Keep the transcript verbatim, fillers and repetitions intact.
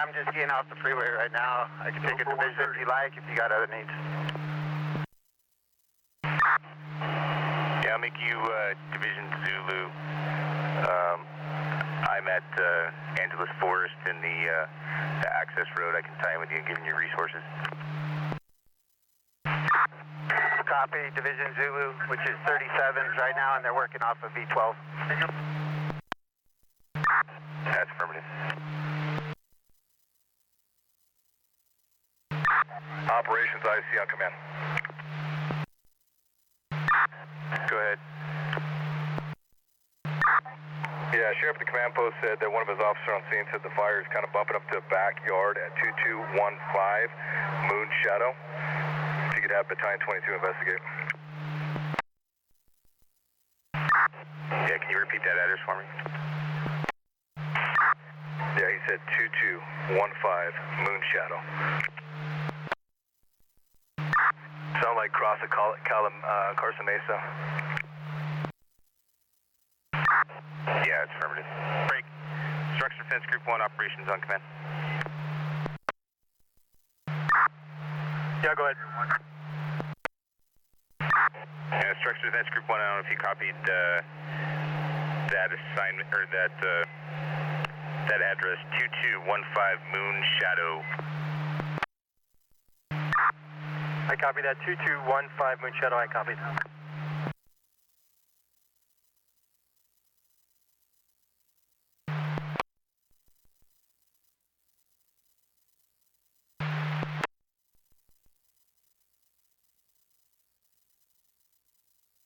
Yeah, I'm just getting off the freeway right now. I can take a division if you like, if you got other needs. Yeah, I'll make you uh, Division Zulu. Um, I'm at uh, Angeles Forest in the, uh, the access road. I can tie in with you and give you resources. Copy, Division Zulu, which is thirty-sevens right now, and they're working off of V twelve. That's affirmative. Operations I C on command. Go ahead. Yeah, Sheriff at the command post said that one of his officers on scene said the fire is kind of bumping up to the backyard at two two one five Moon Shadow. If you could have Battalion twenty-two investigate. Yeah, can you repeat that address for me? Yeah, he said two two one five Moon Shadow. Sound like cross of Cal Cal uh, Carson Mesa. Yeah, it's affirmative. Break. Structure Defense Group one operations on command. Yeah, go ahead. Yeah, Structure Defense Group one, I don't know if you copied uh, that assignment, or that, uh, that address, two two one five Moon Shadow. I copied that, two two one five Moon Shadow, I copied.